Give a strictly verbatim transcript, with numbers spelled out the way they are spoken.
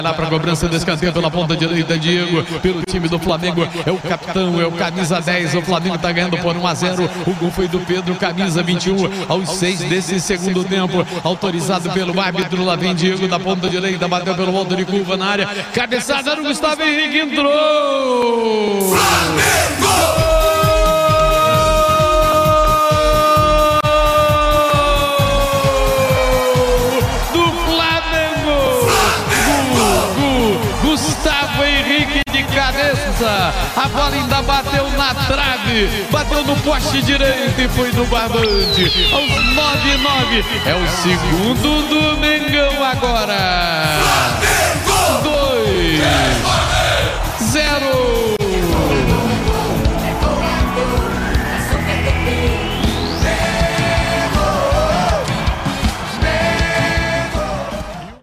Lá para a cobrança do escanteio pela ponta direita, Diego, pelo time do Flamengo, é o capitão, é o camisa dez, o Flamengo está ganhando por um a zero, o gol foi do Pedro, camisa vinte e um, aos seis desse segundo tempo, autorizado pelo árbitro, lá vem Diego da ponta direita, bateu pelo alto de curva na área, cabeçada do Gustavo Henrique, entrou! Flamengo! Gustavo Henrique de cabeça, a bola ainda bateu na trave, bateu no poste direito e foi no barbante. Aos nove e nove, é o segundo do Mengão agora.